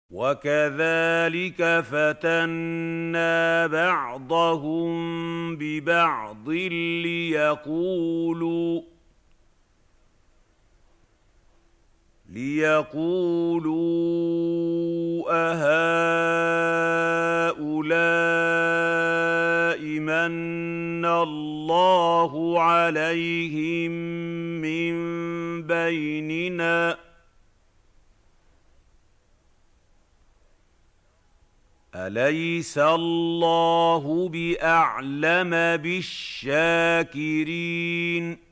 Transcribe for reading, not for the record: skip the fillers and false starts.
وَكَذَٰلِكَ فَتَنَّا بَعْضَهُم بِبَعْضٍ لِيَقُولُوا أَهَٰؤُلَاءِ مَنَّ اللَّهُ عَلَيْهِم مِّن بَيْنِنَا ۗ أَلَيْسَ اللَّهُ بِأَعْلَمَ بِالشَّاكِرِينَ